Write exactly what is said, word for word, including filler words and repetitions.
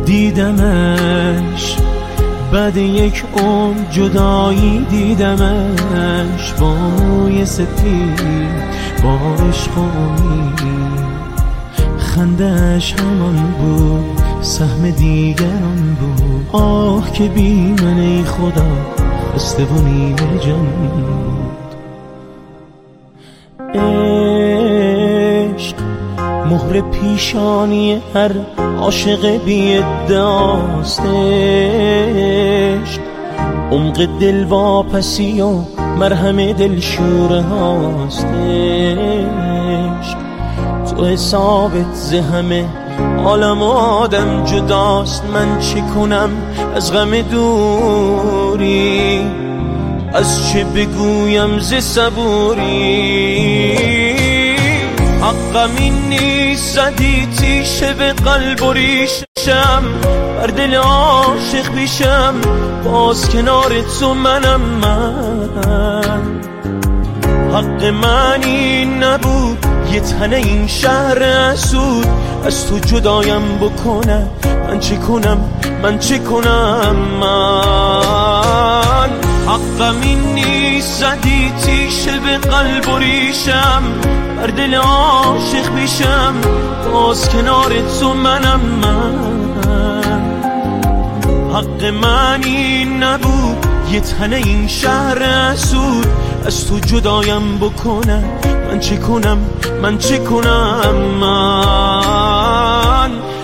دیدمش بعد یک عمر جدایی، دیدمش با موی سپید، با عشق و امید. خنده‌اش همان بود، سهم دیگران بود. آه که بی من ای خدا خسته و نیمه جان بود. عشق مهر پیشانی هر عاشق بی ادعاست. عشق عمق دل واپسی و مرهم دل شوره هاست. عشق تو حسابت ز همه عالم و آدم جداست. من چه کنم از غم دوری، از چه بگویم ز صبوری. حقم این نیست زدی تیشه به قلب و ریشم، بر دل عاشق بیشم باز کنار تو منم. من حق من این نبود یه تنه این شهر اسود از تو جدایم بکنم. من چه کنم من چه کنم من حقم این نیست زدی تیشه به قلب و ریشم، بر دل عاشق بیشم باز کنار تو منم. من حق من این نبود یه تنه این شهر اسود از تو جدایم بکنم. من چه کنم من چه کنم من